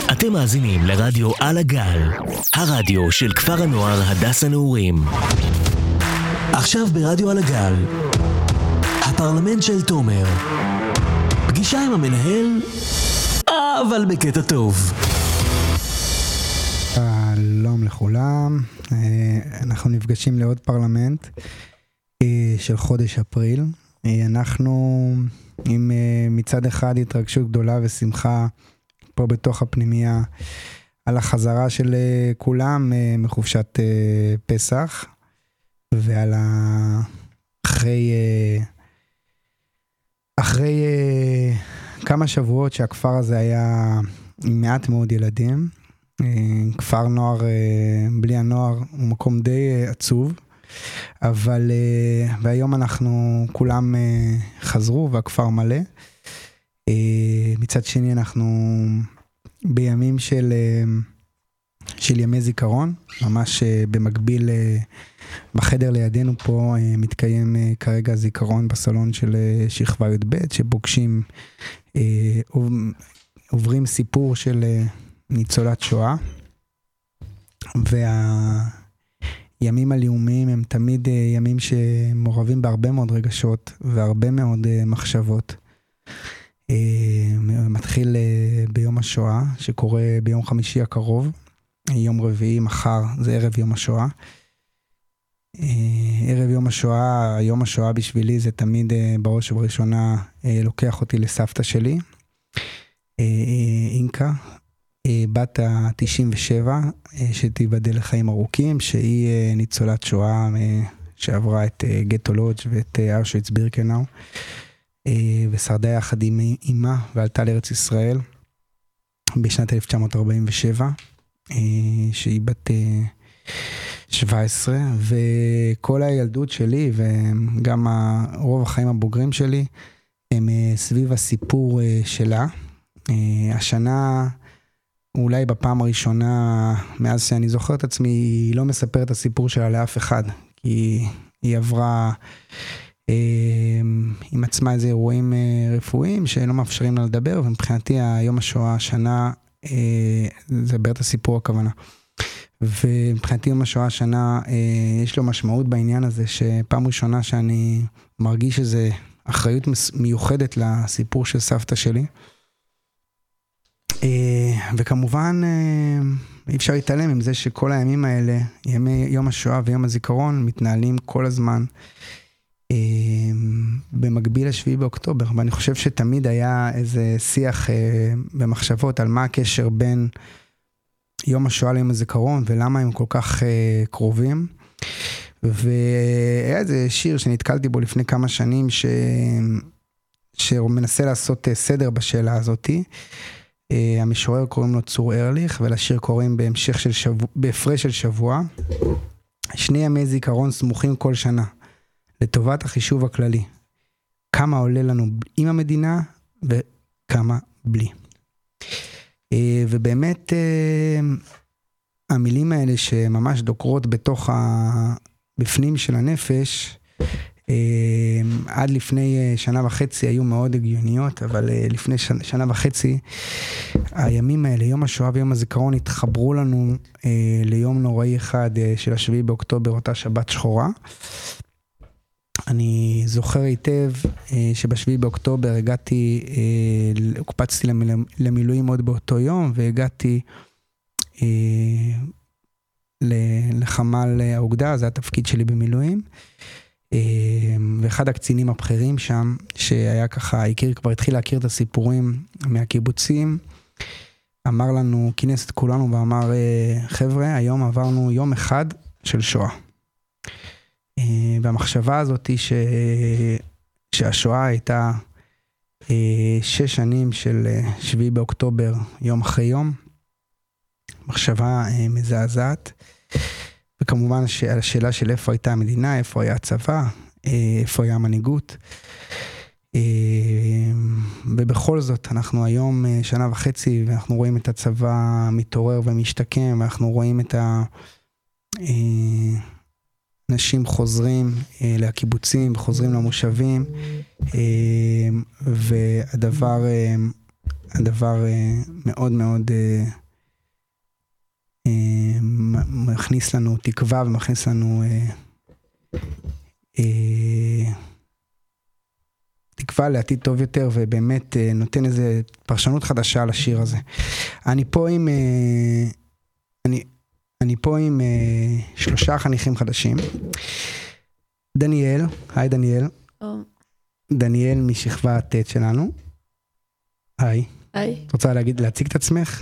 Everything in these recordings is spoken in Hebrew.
אתם מאזינים לרדיו על הגל, הרדיו של כפר הנוער הדס הנעורים. עכשיו ברדיו על הגל, הפרלמנט של תומר. פגישה עם המנהל, אבל בקטע טוב. שלום לכולם, אנחנו נפגשים לעוד פרלמנט של חודש אפריל. אנחנו עם מצד אחד התרגשות גדולה ושמחה פה בתוך הפנימיה על החזרה של כולם מחופשת פסח, ועל אחרי כמה שבועות שהכפר הזה היה עם מעט מאוד ילדים. כפר נוער בלי הנוער הוא מקום די עצוב, אבל והיום אנחנו כולם חזרו והכפר מלא. מצד שני אנחנו בימים של ימי זיכרון, ממש במקביל בחדר לידינו פה מתקיים כרגע זיכרון בסלון של שכבה י"ב, שבוקשים עוברים סיפור של ניצולת שואה, והימים הלאומיים הם תמיד ימים שמעורבים בהרבה מאוד רגשות והרבה מאוד מחשבות. מתחיל ביום השואה שקורה ביום חמישי הקרוב, יום רביעי מחר זה ערב יום השואה. ערב יום השואה, יום השואה בשבילי זה תמיד בראש ובראשונה לוקח אותי לסבתא שלי, אינקה, בת ה-97, שתיבדל לחיים ארוכים, שהיא ניצולת שואה שעברה את גטו לודג' ואת אושוויץ בירקנאו, ושרדה יחד עם אימה ועלתה לארץ ישראל בשנת 1947, שהיא בת 17, וכל הילדות שלי וגם רוב החיים הבוגרים שלי הם סביב הסיפור שלה. השנה אולי בפעם הראשונה מאז שאני זוכר את עצמי היא לא מספרת את הסיפור שלה לאף אחד, כי היא עברה עם עצמה איזה אירועים רפואיים שלא מאפשרים לה לדבר, ומבחינתי היום השואה השנה זה ברת הסיפור הכוונה. ומבחינתי יום השואה השנה יש לו משמעות בעניין הזה, שפעם ראשונה שאני מרגיש איזה אחריות מיוחדת לסיפור של סבתא שלי. וכמובן אי אפשר להתעלם עם זה שכל הימים האלה, יום השואה ויום הזיכרון, מתנהלים כל הזמן במקביל לשביעי באוקטובר, ואני חושב שתמיד היה איזה שיח במחשבות על מה הקשר בין יום השואה ליום הזיכרון, ולמה הם כל כך קרובים. והיה איזה שיר שנתקלתי בו לפני כמה שנים, שהוא מנסה לעשות סדר בשאלה הזאת. המשורר קוראים לו צור ארליך, ולשיר קוראים בהפרש של שבוע. שני ימי זיכרון סמוכים כל שנה, לטובת החישוב הכללי. כמה עולה לנו עם המדינה, וכמה בלי. ובאמת המילים האלה שממש דוקרות בתוך בפנים של הנפש, עד לפני שנה וחצי היו מאוד הגיוניות, אבל לפני שנה וחצי הימים האלה, יום השואה ויום הזיכרון, התחברו לנו ליום נוראי אחד של השביעי באוקטובר, אותה שבת שחורה. אני זוכר היטב שבשביעי באוקטובר הגעתי, הוקפצתי למילואים עוד באותו יום, והגעתי לחמ"ל האוגדה, זה התפקיד שלי במילואים, ואחד הקצינים הבכירים שם, שהיה ככה, כבר התחיל להכיר את הסיפורים מהקיבוצים, אמר לנו, כינס את כולנו ואמר, חבר'ה, היום עברנו יום אחד של שואה. והמחשבה הזאת היא שהשואה הייתה 6 שנים של 7 באוקטובר, יום אחרי יום, מחשבה מזעזעת, וכמובן השאלה של איפה הייתה המדינה, איפה היה הצבא, איפה היה המנהיגות, ובכל זאת אנחנו היום שנה וחצי, ואנחנו רואים את הצבא מתעורר ומשתקם, ואנחנו רואים את אנשים חוזרים לקיבוצים, חוזרים למושבים, והדבר הדבר מאוד מאוד מכניס לנו תקווה ומכניס לנו תקווה לעתיד טוב יותר, ובאמת נותן איזה פרשנות חדשה לשיר הזה. אני פה עם 3 חניכים חדשים. דניאל, היי דניאל. דניאל משכבה ט' שלנו. היי. היי. את רוצה להציג את עצמך?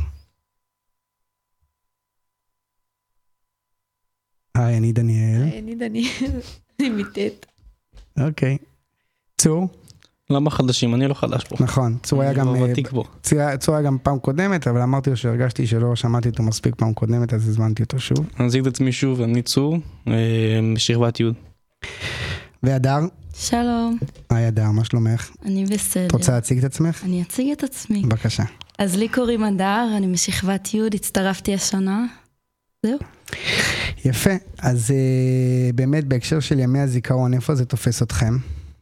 היי, אני דניאל. היי, אני דניאל. אני מט'. אוקיי. צור? למה חדשים? אני לא חדש פה. נכון. צור היה גם... צור היה גם פעם קודמת, אבל אמרתי לו שהרגשתי שלא שמעתי אותו מספיק פעם קודמת, אז הזמנתי אותו שוב. אני אציג את עצמי שוב, אני צור, בשכבת י'. והדר? שלום. היי הדר, מה שלומך? אני בסדר. את רוצה להציג את עצמך? אני אציג את עצמי. בבקשה. אז לי קוראים הדר, אני משכבת י', הצטרפתי השנה. זהו. יפה. אז באמת בהקשר של ימי הזיכרון, איפה זה תופס אתכם?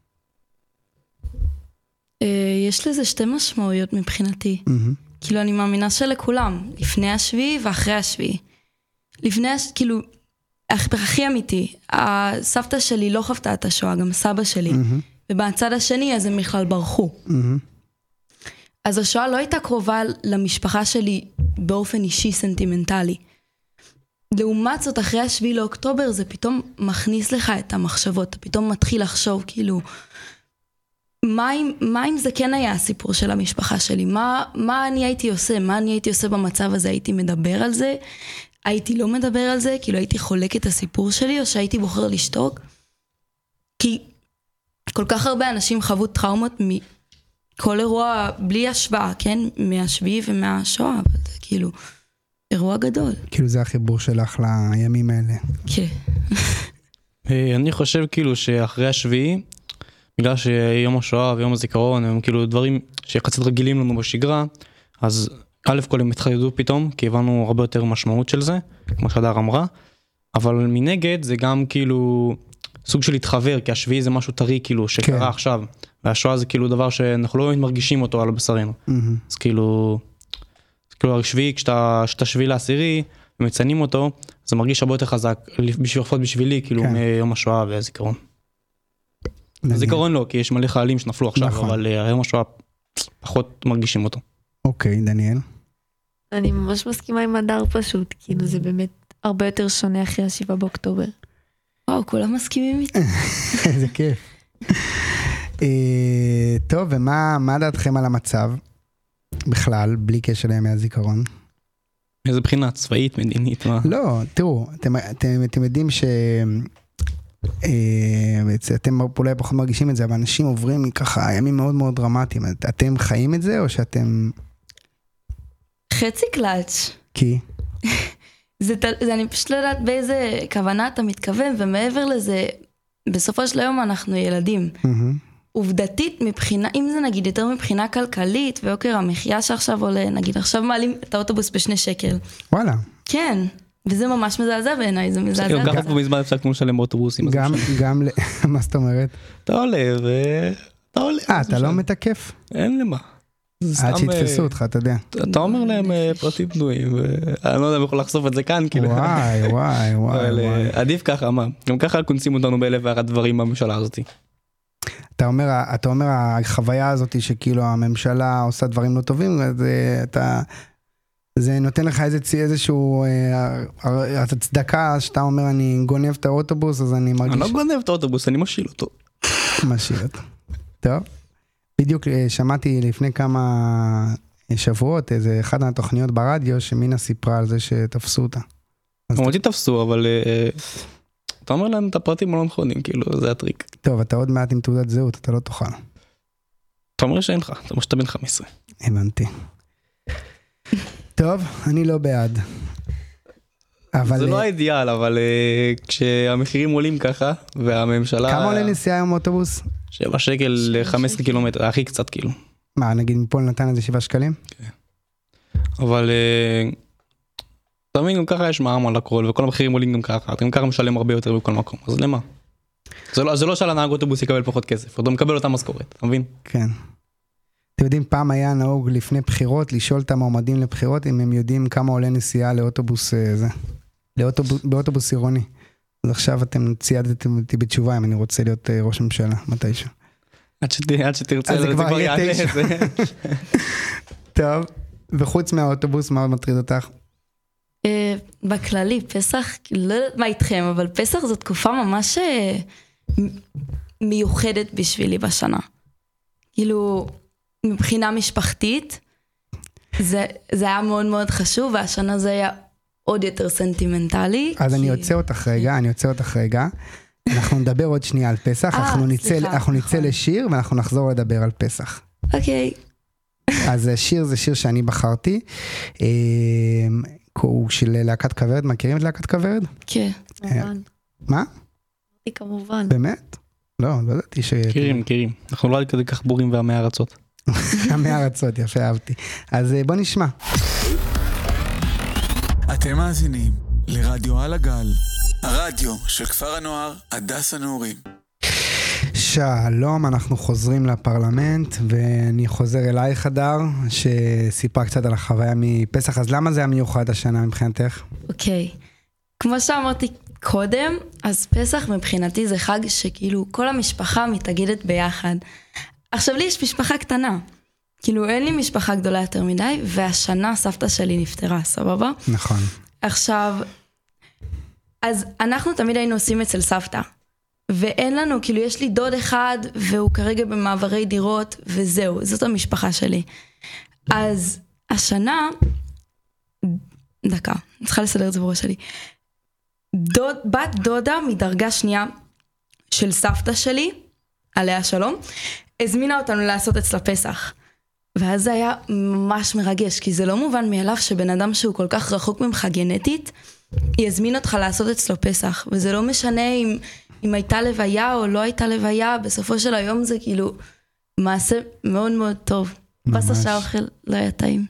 יש לזה 2 משמעויות מבחינתי. כאילו אני מאמינה שלכולם, לפני השביעי ואחרי השביעי. כאילו, הכי אמיתי, הסבתא שלי לא חוותה את השואה, גם סבא שלי. ובצד השני, אז הם בכלל ברחו. אז השואה לא הייתה קרובה למשפחה שלי באופן אישי סנטימנטלי. לעומת זאת, אחרי השביעי לאוקטובר, זה פתאום מכניס לך את המחשבות, אתה פתאום מתחיל לחשוב, כאילו, מה אם זה כן היה הסיפור של המשפחה שלי? מה אני הייתי עושה? מה אני הייתי עושה במצב הזה? הייתי מדבר על זה? הייתי לא מדבר על זה? כאילו הייתי חולק את הסיפור שלי, או שהייתי בוחר לשתוק? כי כל כך הרבה אנשים חוו טראומות מכל אירוע, בלי השוואה, כן? מהשביעי ומהשואה, אבל זה כאילו אירוע גדול. כאילו זה החיבור שלך לימים האלה. כן. אני חושב כאילו שאחרי השביעי, בגלל שיום השואה ויום הזיכרון הם כאילו דברים שיחסית רגילים לנו בשגרה, אז א' כל הם התחדדו פתאום, כי הבנו הרבה יותר משמעות של זה, כמו שהדר אמרה, אבל מנגד זה גם כאילו סוג של להתחבר, כי השביעי זה משהו טרי כאילו שקרה עכשיו, והשואה זה כאילו דבר שאנחנו לא מרגישים אותו על בשרנו. אז כאילו השביעי, כשאתה שביעי לעשירי ומציינים אותו, זה מרגיש הרבה יותר חזק, בשבילי כאילו מיום השואה והזיכרון. זיכרון לא, כי יש מלא חיילים שנפלו עכשיו, אבל היום השואה פחות מרגישים אותו. אוקיי, דניאל. אני ממש מסכימה עם הדר פשוט, כאילו זה באמת הרבה יותר שונה אחרי 7 באוקטובר. וואו, כולם מסכימים איתי. איזה כיף. טוב, ומה דעתכם על המצב? בכלל, בלי קשר לימי הזיכרון. איזה בחינה צבאית, מדינית, מה? לא, תראו, אתם יודעים ש... אתם אולי פחות מרגישים את זה, אבל אנשים עוברים ככה ימים מאוד מאוד דרמטיים. אתם חיים את זה או שאתם... חצי קלאץ'. כי? אני פשוט לא יודעת באיזה כוונה אתה מתכוון, ומעבר לזה, בסופו של היום אנחנו ילדים. עובדתית מבחינה, אם זה נגיד יותר מבחינה כלכלית, ויוקר המחיה שעכשיו עולה, נגיד עכשיו מעלים את האוטובוס ב2 שקל. וואלה. כן. וזה ממש מזעזע בעיניי, זה מזעזע. גם כבר מזמן הפסקנו לשלם באוטובוסים. גם, מה זאת אומרת? אתה עולה ואתה עולה. אתה לא מתקף? אין למה. עד שיתפסו אותך, אתה יודע. אתה אומר להם פרטים פנויים, ואני לא יודע אם יכול לחשוף את זה כאן, כאילו. וואי. עדיף ככה, מה? גם ככה קונסים אותנו באלף ואחת דברים בממשלה הזאת. אתה אומר, החוויה הזאת שכאילו הממשלה עושה דברים לא טובים, זה נותן לך איזשהו הצדקה שאתה אומר אני גונב את האוטובוס, אז אני מרגיש... אני לא גונב את האוטובוס, אני משאיל אותו. משאיל אותו. טוב. בדיוק שמעתי לפני כמה שבועות, איזה אחת מהתוכניות ברדיו, שמינה סיפרה על זה שתפסו אותה. אותי תפסו, אבל אתה אומר להם את הפרטים הלא נכונים, כאילו, זה הטריק. טוב, אתה עוד מעט עם תעודת זהות, אתה לא תוכל. אתה אומר שאין לך, אתה אומר שאתה בן 15. הבנתי. טוב, אני לא בעד. זה לא האידיאל, אבל כשהמחירים עולים ככה, והממשלה... כמה עולה נסיעה היום אוטובוס? 7 שקל ל-15 קילומטר, הכי קצת כאילו. מה, נגיד מפה נתן איזה 7 שקלים? כן. אבל תמיד גם ככה יש מע"מ על הכל, וכל המחירים עולים גם ככה, אתם ככה משלם הרבה יותר בכל מקום, אז למה? זה לא שעל הנהג אוטובוס יקבל פחות כסף, אתה מקבל אותה משכורת, אתה מבין? כן. אתם יודעים, פעם היה נהוג לפני בחירות, לשאול את המועמדים לבחירות, אם הם יודעים כמה עולה נסיעה לאוטובוס באוטובוס עירוני. אז עכשיו אתם ציידתם אותי בתשובה, אם אני רוצה להיות ראש ממשלה, מתישהו. עד שתרצה, זה כבר יהיה 9. טוב, וחוץ מהאוטובוס, מה עוד מטריד אותך? בכללי, פסח, לא יודעת מה איתכם, אבל פסח זו תקופה ממש מיוחדת בשבילי בשנה. כאילו, מבחינה משפחתית, זה היה מאוד מאוד חשוב, והשנה זה היה עוד יותר סנטימנטלי. אז אני יוצא אותך רגע, אנחנו נדבר עוד שנייה על פסח, אנחנו נצא לשיר, ואנחנו נחזור לדבר על פסח. אוקיי. אז שיר זה שיר שאני בחרתי, הוא של להקת כוורת, מכירים את להקת כוורת? כן. כמובן. מה? כמובן. באמת? לא ידעתי ש... מכירים. אנחנו לא כדי כך בורים ועמי ארצות. עמי ארצות, יפה, אהבתי. אז בוא נשמע. אתם מאזינים לרדיו על הגל, הרדיו של כפר הנוער הדס הנעורים. שלום, אנחנו חוזרים לפרלמנט, ואני חוזר אלייך הדר, שסיפרה קצת על החוויה מפסח, אז למה זה היה מיוחד השנה מבחינתך? אוקיי, כמו שאמרתי קודם, אז פסח מבחינתי זה חג שכאילו כל המשפחה מתאגדת ביחד. עכשיו לי יש משפחה קטנה, כאילו אין לי משפחה גדולה יותר מדי, והשנה סבתא שלי נפטרה, סבבה? נכון. עכשיו, אז אנחנו תמיד היינו עושים אצל סבתא, ואין לנו, כאילו יש לי דוד אחד, והוא כרגע במעברי דירות, וזהו, זאת המשפחה שלי. אז השנה, דקה, אני צריכה לסדר את זה בראש שלי, בת דודה מדרגה שנייה של סבתא שלי, עליה שלום, הזמינה אותנו לעשות אצלה פסח. ואז זה היה ממש מרגש, כי זה לא מובן מאליו שבן אדם שהוא כל כך רחוק ממך גנטית, יזמין אותך לעשות אצלו פסח, וזה לא משנה אם הייתה לוויה או לא הייתה לוויה, בסופו של היום זה כאילו מעשה מאוד מאוד טוב. בסוף שהאוכל לא היה טעים.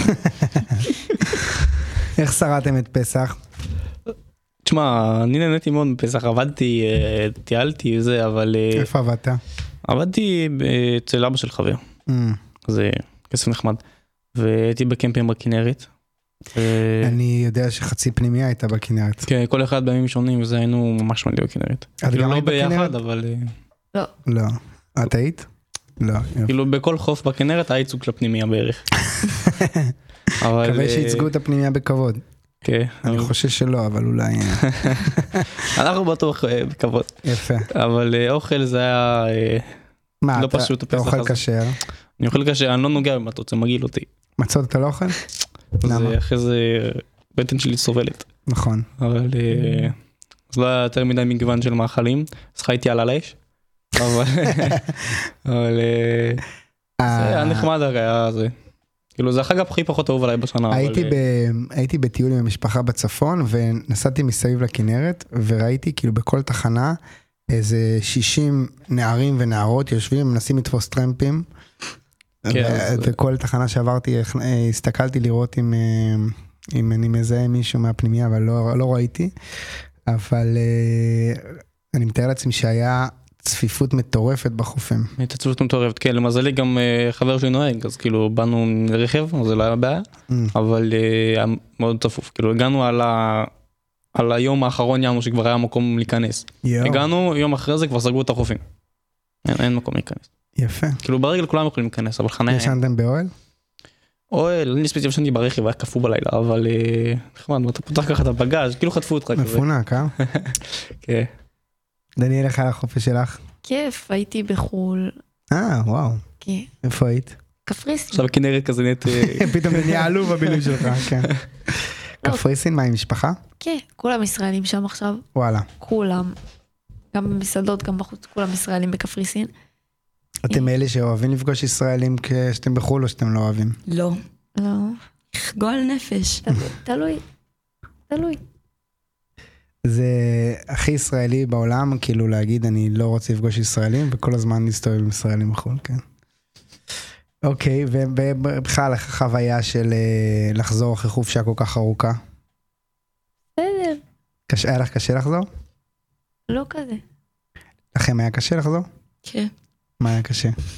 איך שרדתם את פסח? תשמע, אני נהניתי מאוד בפסח, עבדתי, טיילתי וזה, אבל... איפה עבדת? עבדתי אצל אבא של חבר. זה כסף נחמד. והייתי בקמפים בכנרת. אני יודע שחצי פנימיה הייתה בכנרת. כן, כל אחד בימים שונים, וזה היינו ממש מלא בכנרת. כאילו לא ביחד, אבל... לא. את היית? לא. כאילו בכל חוף בכנרת היה ייצוג לפנימיה בערך. מקווה שייצגו את הפנימיה בכבוד. כן. אני חושב שלא, אבל אולי... אנחנו בטוח בכבוד. יפה. אבל אוכל זה היה לא פשוט. אתה אוכל כשר? אני אוכל כשר, אני לא נוגע במטות, זה מגעיל אותי. מצות אתה לא אוכל? למה? אחרי זה בטן שלי סובלת. נכון. אבל זה לא היה יותר מדי מגוון של מאכלים, אז חייתי על האש. אבל זה היה נחמד הרי, זה. כאילו זה החג הכי פחות אהוב עליי בשנה. הייתי בטיול עם המשפחה בצפון, ונסעתי מסביב לכנרת, וראיתי כאילו בכל תחנה, איזה 60 נערים ונערות יושבים, מנסים לתפוס טרמפים, וכל תחנה שעברתי, הסתכלתי לראות אם אני מזהה מישהו מהפנימיה, אבל לא ראיתי, אבל אני מתאר לעצמי שהיה צפיפות מטורפת בחופים. הייתה צפיפות מטורפת, כן, למזלי גם חבר שלי נוהג, אז כאילו באנו לרכב, אז זה לא היה בעיה, אבל היה מאוד צפוף, כאילו הגענו על היום האחרון יענו שכבר היה מקום להיכנס. הגענו, יום אחרי זה כבר סגרו את החופים. אין מקום להיכנס. יפה. כאילו ברגל כולם יכולים להיכנס, אבל חניה... ישנתם באוהל? אוהל, אני ספציפי ישנתי ברכב, היה קפוא בלילה, אבל נחמד, אתה פותח ככה את הבגאז', כאילו חטפו אותך כזה. מפונק, כן. דניאל, איך היה החופש שלך? כיף, הייתי בחול. וואו. כן. איפה היית? קפריסין. עכשיו כנרת כזה נט... פתאום נהיה עלוב הבילוי שלך, כן. קפריסין, מה עם משפחה? כן, כולם ישראלים שם עכשיו. וואלה. כולם. גם במסעדות, גם בחוץ, כולם ישראלים בקפריסין. אתם אלה שאוהבים לפגוש ישראלים כשאתם בחול או שאתם לא אוהבים? לא. לא. גועל נפש. תלוי. זה הכי ישראלי בעולם, כאילו להגיד אני לא רוצה לפגוש ישראלים, וכל הזמן נסתובב עם ישראלים בחול, כן. אוקיי, ובכלל החוויה של לחזור אחרי חופשה כל כך ארוכה? בסדר. היה לך קשה לחזור? לא כזה. לכם היה קשה לחזור? כן. מה היה קשה?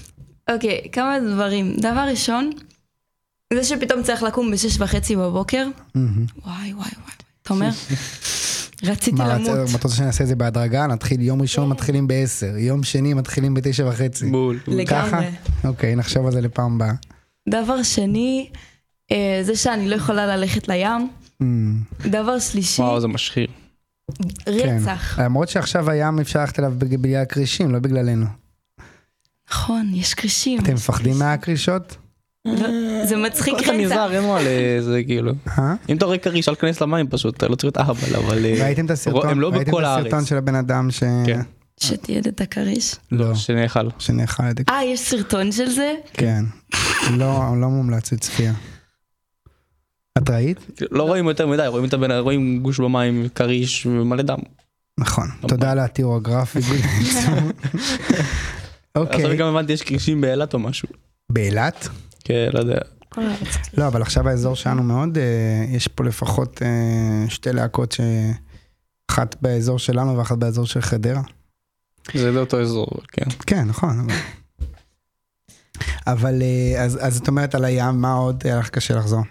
אוקיי, כמה דברים. דבר ראשון, זה שפתאום צריך לקום ב6:30 בבוקר. וואי. תומר, רציתי למות. מה, אתה רוצה שנעשה את זה בהדרגה? נתחיל, יום ראשון מתחילים ב10, יום שני מתחילים ב9:30. בול. לגמרי. אוקיי, נחשוב על זה לפעם הבאה. דבר שני, זה שאני לא יכולה ללכת לים. דבר שלישי, וואו, זה משחיר. רצח. למרות שעכשיו הים אפשר ללכת אליו בגלל הקרישים, לא בגללנו. נכון, יש קרישים. אתם מפחדים מהקרישות? זה מצחיק אתה נזהר, אין מה לזה כאילו. אם אתה רואה קריש, אל כנס למים פשוט, אתה לא צריך להיות אהבל, אבל ראיתם את הם לא בכל הארץ. הסרטון של הבן אדם שתיעד את הקריש? לא, שנאכל. שנאכל. יש סרטון של זה? כן. לא מומלץ לצפייה. את ראית? לא רואים יותר מדי, רואים גוש במים, קריש ומלא דם. נכון. תודה על התיאור הגרפי. עכשיו גם הבנתי, יש קרישים באילת או משהו. באילת? כן, לא יודע. לא, אבל עכשיו האזור שלנו מאוד, יש פה לפחות 2 להקות, אחת באזור שלנו ואחת באזור של חדרה. זה לא אותו אזור, כן. כן, נכון. אבל, אז את אומרת על הים, מה עוד היה לך קשה לחזור?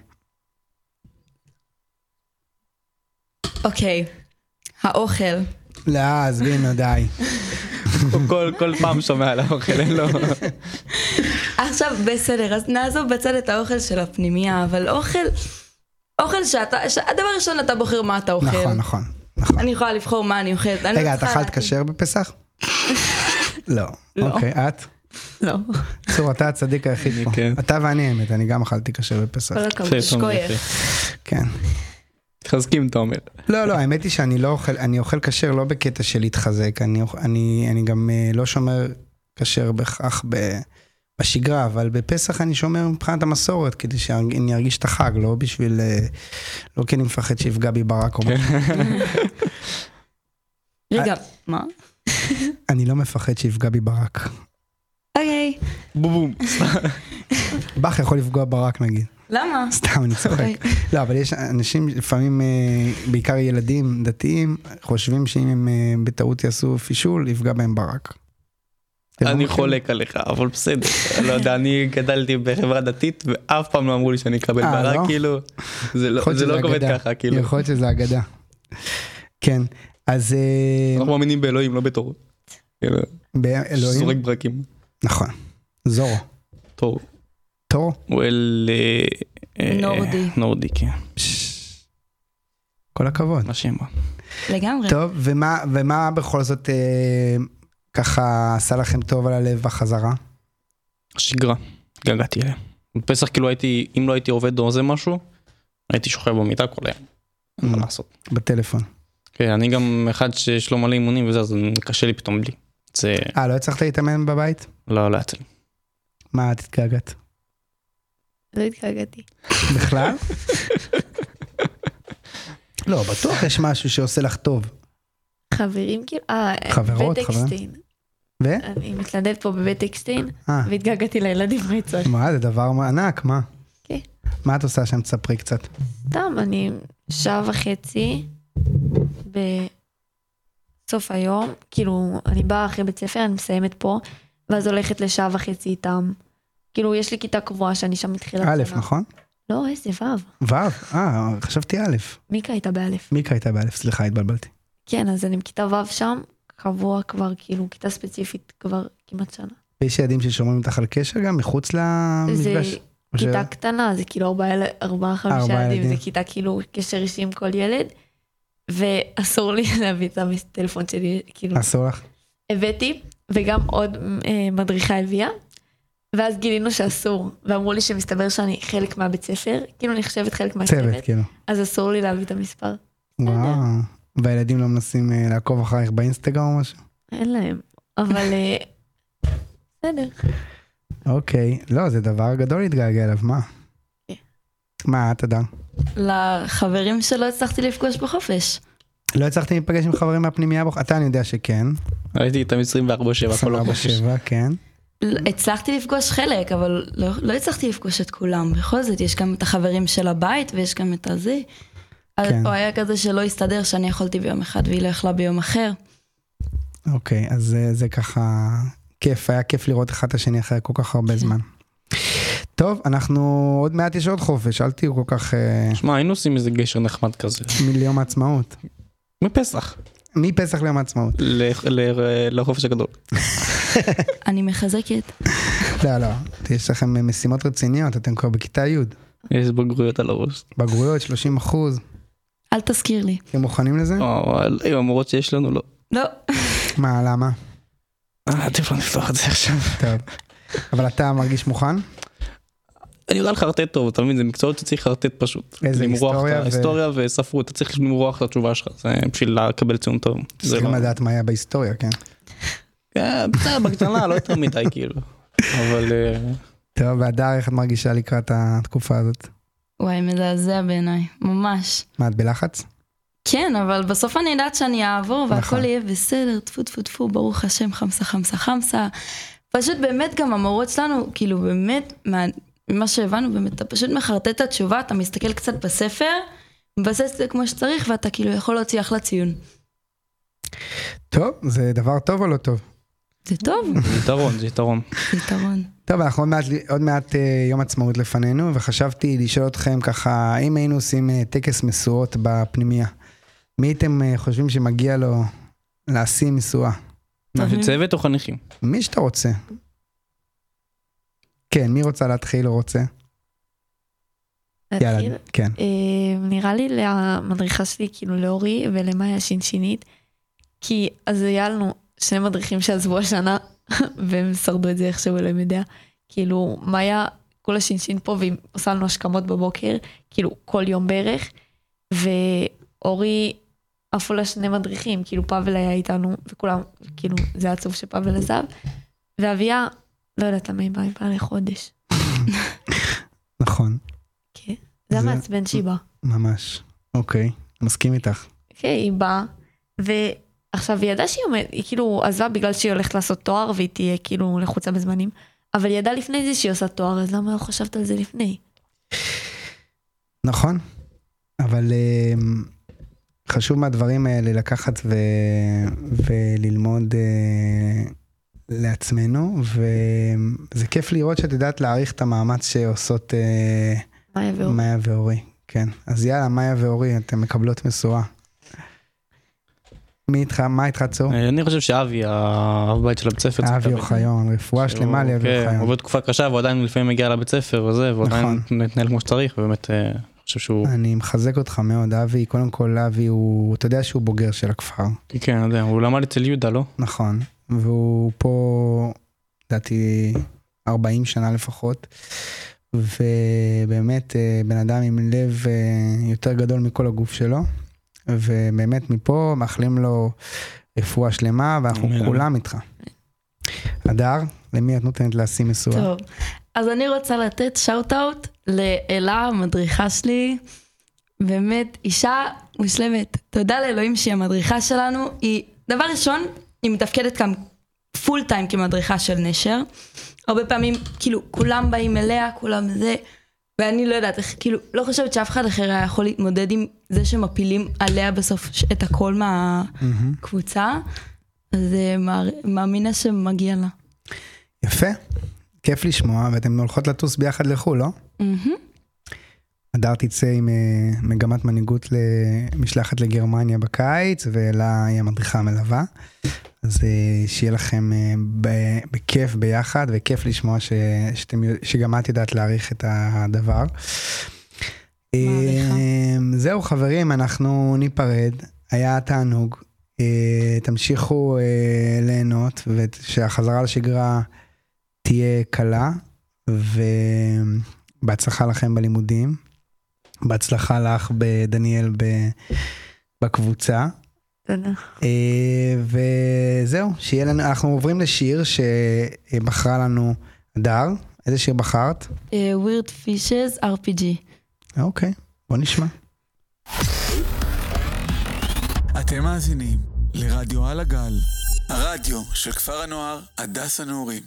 אוקיי, האוכל. לא, אז בינו, די. כל פעם שומע על האוכל, אין לו. עכשיו בסדר, אז נעזוב בצד את האוכל של הפנימיה, אבל אוכל הדבר ראשון אתה בוחר מה אתה אוכל. נכון. אני יכולה לבחור מה אני אוכלת. רגע, את אכלת כשר בפסח? לא. אוקיי, את? לא. צור, אתה הצדיק היחיד פה. אתה ואני האמת, אני גם אכלתי כשר בפסח. כל הכבוד, שכוייך. כן. תחזקים, אתה אומר. לא, האמת היא שאני לא אוכל, אני אוכל כשר לא בקטע של להתחזק, אני גם לא שומר כשר בכך בשגרה, אבל בפסח אני שומר מבחינת המסורת, כדי שאני ארגיש את החג, לא בשביל, לא כי אני מפחד שיפגע בי ברק או משהו. רגע, מה? אני לא מפחד שיפגע בי ברק. אוקיי. בום. בח יכול לפגוע ברק נגיד. למה? סתם, אני צוחק. לא, אבל יש אנשים, לפעמים, בעיקר ילדים דתיים, חושבים שאם הם בטעות יעשו פישול, יפגע בהם ברק. אני חולק עליך, אבל בסדר. לא יודע, אני גדלתי בחברה דתית, ואף פעם לא אמרו לי שאני אקבל ברק, כאילו, זה לא קובד ככה, כאילו. יכול להיות שזה אגדה. כן, אז... אנחנו מאמינים באלוהים, לא בתור. באלוהים? שזורק ברקים. נכון. זורו. תור. תור? הוא נורדי. נורדי, כן. כל הכבוד. מה שם בו. לגמרי. טוב, ומה בכל זאת ככה עשה לכם טוב על הלב בחזרה? שגרה, גגעתי אליה. בפסח כאילו הייתי, אם לא הייתי עובד או עושה משהו, הייתי שוכב במיטה כל היום. אין מה לעשות. בטלפון. כן, אני גם אחד שיש לו מלא אימונים וזה, אז קשה לי פתאום בלי. לא הצלחת להתאמן בבית? לא יצא לי. מה, את התגעגעת? לא התגעגעתי. בכלל? לא, בטוח יש משהו שעושה לך טוב. חברים כאילו, חברות, בית אקסטיין. ו? אני מתנדבת פה בבית אקסטיין, והתגעגעתי לילדים רצח. מה, זה דבר ענק, מה? כן. מה את עושה שם? תספרי קצת. סתם, אני 1.5 שעה בסוף היום, כאילו, אני באה אחרי בית ספר, אני מסיימת פה, ואז הולכת 1.5 שעה איתם. כאילו, יש לי כיתה קבועה שאני שם מתחילת שנה. א', נכון? לא, איזה ו'. חשבתי א'. מיקה הייתה באלף. מיקה הייתה באלף, סליחה, התבלבלתי. כן, אז אני בכיתה ו' שם, קבוע כבר, כאילו, כיתה ספציפית כבר כמעט שנה. ויש ילדים ששומרים איתך על קשר גם מחוץ למפגש? זה כיתה קטנה, זה כאילו 4-5 ילדים, זה כיתה כאילו קשר אישי עם כל ילד, ואסור לי להביא את הטלפון שלי, כאילו. אסור לך? הבאתי, וגם עוד מדריכה הביאה, ואז גילינו שאסור, ואמרו לי שמסתבר שאני חלק מהבית ספר, כאילו אני חושבת חלק מהצוות, כאילו. אז אסור לי להביא את המספר. וואו, והילדים לא מנסים לעקוב אחריך באינסטגרם או משהו? אין להם, אבל בסדר. אוקיי, לא, זה דבר גדול להתגעגע אליו, מה? מה, את אדם? לחברים שלא הצלחתי לפגוש בחופש. לא הצלחתי להיפגש עם חברים מהפנימיה, אתה אני יודע שכן. ראיתי איתם 24/7, כל החופש. 24/7, כן. הצלחתי לפגוש חלק, אבל לא הצלחתי לפגוש את כולם. בכל זאת, יש גם את החברים של הבית, ויש גם את הזה. או היה כזה שלא הסתדר שאני יכולתי ביום אחד, והיא לא יכלה ביום אחר. אוקיי, אז זה ככה כיף, היה כיף לראות אחד את השני אחרי כל כך הרבה זמן. טוב, אנחנו עוד מעט יש עוד חופש, אל תהיו כל כך... שמע, היינו עושים איזה גשר נחמד כזה. מיליום העצמאות. מפסח. מפסח ליום העצמאות. לחופש הגדול. אני מחזקת. לא, יש לכם משימות רציניות, אתם כבר בכיתה י'. יש בגרויות על הראש. בגרויות, 30%. אל תזכיר לי. אתם מוכנים לזה? עם המורות שיש לנו, לא. לא. מה, למה? עדיף לא נפתוח את זה עכשיו. טוב. אבל אתה מרגיש מוכן? אני יודע לחרטט טוב, אתה מבין, זה מקצועות שצריך לחרטט פשוט. איזה היסטוריה? היסטוריה וספרות, אתה צריך למרוח את התשובה שלך, זה בשביל לקבל ציון טוב. צריכים לדעת מה היה בהיסטוריה, כן? כן, בסדר, בקטנה, לא יותר מדי, כאילו. אבל... טוב, והדר, איך את מרגישה לקראת התקופה הזאת? וואי, מזעזע בעיניי, ממש. מה, את בלחץ? כן, אבל בסוף אני יודעת שאני אעבור, והכל יהיה בסדר, טפו טפו טפו, ברוך השם, חמסה חמסה חמסה. פשוט באמת גם המורות שלנו, כאילו באמת, ממה שהבנו, באמת, אתה פשוט מחרטט את התשובה, אתה מסתכל קצת בספר, מבסס את זה כמו שצריך, ואתה כאילו יכול להוציא אחלה ציון. טוב, זה דבר טוב או לא טוב? זה טוב. זה יתרון, זה יתרון. זה יתרון. טוב, אנחנו עוד מעט יום עצמאות לפנינו, וחשבתי לשאול אתכם ככה, אם היינו עושים טקס משואות בפנימיה, מי הייתם חושבים שמגיע לו להשיא משואה? אנשי צוות או חניכים? מי שאתה רוצה. כן, מי רוצה להתחיל או רוצה? להתחיל? כן. נראה לי למדריכה שלי, כאילו לאורי ולמאיה שינשינית, כי אז היה לנו 2 מדריכים שעזבו השנה, והם שרדו את זה איכשהו, אלוהים יודע. כאילו, מאיה, כל השינשין פה, והיא עושה לנו השכמות בבוקר, כאילו, כל יום בערך, ואורי עפו לה 2 מדריכים, כאילו, פאבל היה איתנו, וכולם, כאילו, זה עצוב שפאבל עזב, ואביה, לא יודעת למה היא באה לחודש. נכון. כן, זה מעצבן שהיא באה. ממש, אוקיי, מסכים איתך. כן, היא באה, ועכשיו היא ידעה היא כאילו עזבה בגלל שהיא הולכת לעשות תואר, והיא תהיה כאילו לחוצה בזמנים, אבל היא ידעה לפני זה שהיא עושה תואר, אז למה לא חשבת על זה לפני? נכון, אבל חשוב מהדברים האלה לקחת וללמוד לעצמנו, וזה כיף לראות שאת יודעת להעריך את המאמץ שעושות מאיה ואורי. כן, אז יאללה, מאיה ואורי, אתם מקבלות משואה. מה איתך צור? אני חושב שאבי, הבית של הבית ספר. אבי אוחיון, רפואה שלמה לאבי אוחיון. הוא עובד תקופה קשה, והוא עדיין לפעמים מגיע לבית ספר וזה, והוא עדיין מתנהל כמו שצריך, ובאמת חושב שהוא... אני מחזק אותך מאוד, אבי, קודם כל אבי הוא, אתה יודע שהוא בוגר של הכפר. כן, אני יודע, הוא למד אצל יהודה, לא? נכון, והוא פה, דעתי, 40 שנה לפחות, ובאמת בן אדם עם לב יותר גדול מכל הגוף שלו, ובאמת מפה מאחלים לו רפואה שלמה, ואנחנו כולם איתך. הדר, למי את נותנת להשיא משואה? טוב, אז אני רוצה לתת שאוט-אוט לאלה, המדריכה שלי, באמת אישה מושלמת. תודה לאלוהים שהיא המדריכה שלנו, היא, דבר ראשון, היא מתפקדת גם פול טיים כמדריכה של נשר, הרבה פעמים, כאילו, כולם באים אליה, כולם זה, ואני לא יודעת, כאילו, לא חושבת שאף אחד אחר היה יכול להתמודד עם זה שמפילים עליה בסוף את הכל מהקבוצה, אז מאמינה שמגיע לה. יפה, כיף לשמוע, ואתם הולכות לטוס ביחד לחול, לא? הדר תצא עם מגמת מנהיגות למשלחת לגרמניה בקיץ, ואלה היא המדריכה המלווה, אז שיהיה לכם בכיף ביחד, וכיף לשמוע שגם את יודעת להעריך את הדבר. זהו חברים, אנחנו ניפרד, היה תענוג, תמשיכו ליהנות, ושהחזרה לשגרה תהיה קלה, ובהצלחה לכם בלימודים, בהצלחה לך בדניאל בקבוצה, וזהו, שיהיה לנו, אנחנו עוברים לשיר שבחרה לנו הדר. איזה שיר בחרת? Weird Fishes RPG. אוקיי, בוא נשמע. אתם מאזינים לרדיו על הגל, הרדיו של כפר הנוער הדס הנעורים.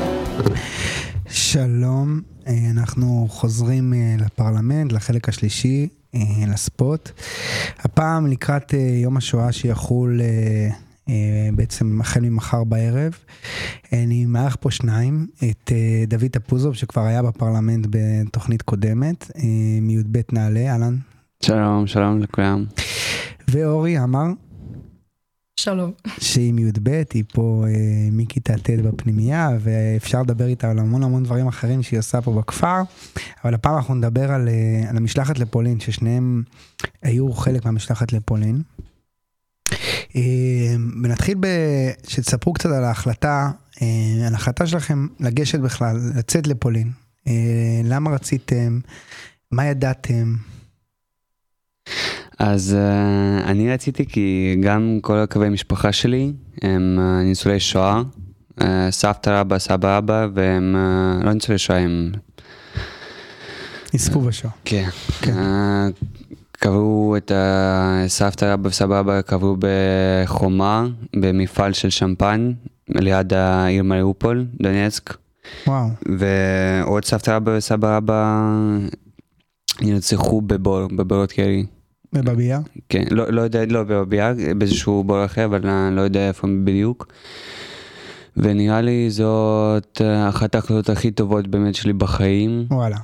שלום, אנחנו חוזרים לפרלמנט, לחלק השלישי, לספוט. הפעם לקראת יום השואה שיחול בעצם החל ממחר בערב. אני מארח פה שניים, את דוד תפוזוב שכבר היה בפרלמנט בתוכנית קודמת, מי"ב נעלה, אהלן. שלום, שלום לכולם. ואורי אמר. שלום. שהיא מי"ב, היא פה מכיתה ט' בפנימייה, ואפשר לדבר איתה על המון דברים אחרים שהיא עושה פה בכפר, אבל הפעם אנחנו נדבר על המשלחת לפולין, ששניהם היו חלק מהמשלחת לפולין. ונתחיל שתספרו קצת על ההחלטה שלכם לגשת בכלל, לצאת לפולין. למה רציתם? מה ידעתם? אז אני רציתי כי גם כל הקווי משפחה שלי הם ניצולי שואה, סבתא רבא, סבא רבא, והם לא ניצולי שואה, הם נספו בשואה. כן. קברו את סבתא רבא וסבא רבא, קברו בחומה, במפעל של שמפן, ליד העיר מריופול, דונייצק. וואו. ועוד סבתא רבא וסבא רבא נרצחו בבורות ירי. בבאבייה? כן, לא יודע, לא בבאבייה, באיזשהו בור אחר, אבל אני לא יודע איפה בדיוק. ונראה לי זאת אחת ההחלטות הכי טובות באמת שלי בחיים. וואלה.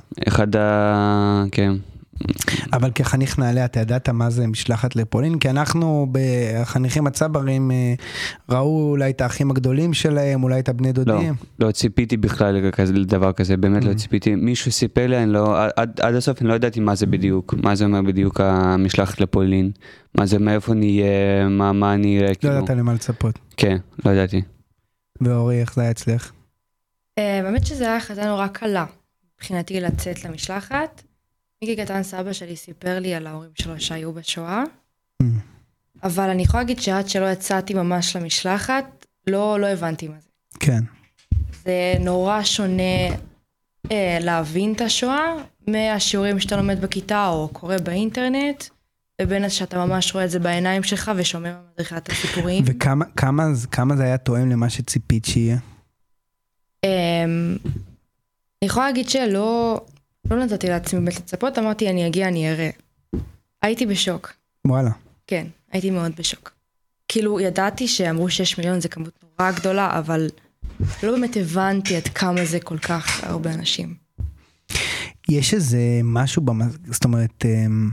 כן. אבל כחניך נעלה, אתה ידעת מה זה משלחת לפולין? כי אנחנו, החניכים הצברים, ראו אולי את האחים הגדולים שלהם, אולי את הבני דודים. לא ציפיתי בכלל לדבר כזה, באמת לא ציפיתי. מישהו סיפר לי, עד הסוף אני לא ידעתי מה זה בדיוק, מה זה אומר בדיוק המשלחת לפולין, מה זה, מאיפה נהיה, מה אני אראה. לא ידעת למה לצפות. כן, לא ידעתי. ואורי, איך זה היה אצלך? באמת שזה היה החלטה נורא קלה, מבחינתי לצאת למשלחת. מיקי קטן סבא שלי סיפר לי על ההורים שלו שהיו בשואה, אבל אני יכולה להגיד שעד שלא יצאתי ממש למשלחת, לא הבנתי מה זה. כן. זה נורא שונה להבין את השואה, מהשיעורים שאתה לומד בכיתה או קורא באינטרנט, ובין שאתה ממש רואה את זה בעיניים שלך ושומע ממדריכה את הסיפורים. וכמה זה היה תואם למה שציפית שיהיה? אני יכולה להגיד שלא נתתי לעצמי באמת לצפות, אמרתי אני אגיע, אני אראה. הייתי בשוק. וואלה. כן, הייתי מאוד בשוק. כאילו ידעתי שאמרו 6 מיליון זה כמות נורא גדולה, אבל לא באמת הבנתי עד כמה זה כל כך הרבה אנשים. יש איזה משהו, זאת אומרת,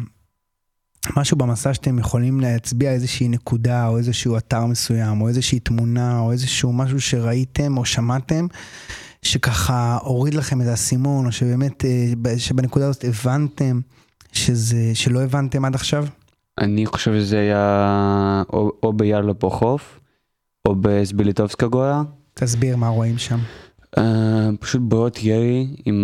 משהו במסע שאתם יכולים להצביע איזושהי נקודה, או איזשהו אתר מסוים, או איזושהי תמונה, או איזשהו משהו שראיתם או שמעתם, שככה הוריד לכם איזה סימון, או שבאמת, שבנקודה הזאת הבנתם, שלא הבנתם עד עכשיו? אני חושב שזה היה או ביער לפוחוף, או בסביליטובסקה גורה. תסביר מה רואים שם. פשוט בורות ירי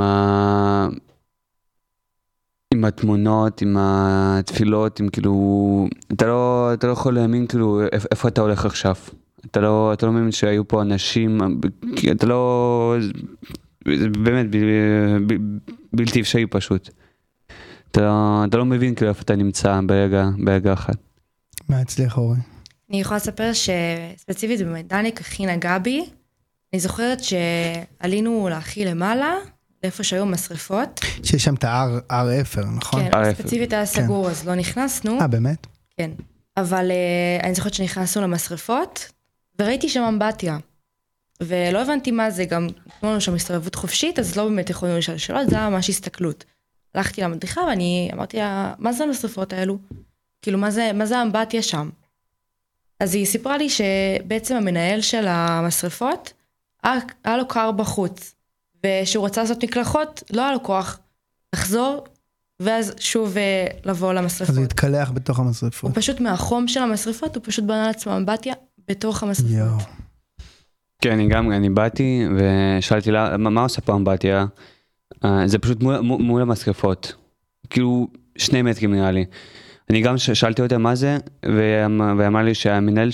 עם התמונות, עם התפילות, עם כאילו, אתה לא יכול להאמין כאילו איפה אתה הולך עכשיו. אתה לא מאמין שהיו פה אנשים, אתה לא, באמת בלתי אפשרי פשוט. אתה לא מבין כאילו איפה אתה נמצא ברגע אחד. מה אצלך אורי? אני יכולה לספר שספציפית במדניק הכי נגע בי, אני זוכרת שעלינו להכי למעלה, לאיפה שהיו משריפות. שיש שם את הר אפר, נכון? כן, ספציפית היה סגור, אז לא נכנסנו. באמת? כן, אבל אני זוכרת שנכנסנו למשריפות, וראיתי שם אמבטיה, ולא הבנתי מה זה, גם תנו לנו שם הסתובבות חופשית, אז לא באמת יכולנו לשאול שאלות, זה היה ממש הסתכלות. הלכתי למדריכה ואני אמרתי לה, מה זה המשריפות האלו? כאילו, מה זה האמבטיה שם? אז היא סיפרה לי שבעצם המנהל של המשריפות, היה לו קר בחוץ, ושהוא רצה לעשות מקלחות, לא היה לו כוח לחזור, ואז שוב לבוא למשריפות. אז הוא התקלח בתוך המשריפות. הוא פשוט מהחום של המשריפות, הוא פשוט בנה לעצמו אמבטיה בתוך המשריפות. כן, אני באתי ושאלתי לה, מה עושה פה אמבטיה? זה פשוט מול המשריפות. כאילו 2 מטרים נראה לי. אני גם שאלתי אותה מה זה, ואמר לי שהמנהל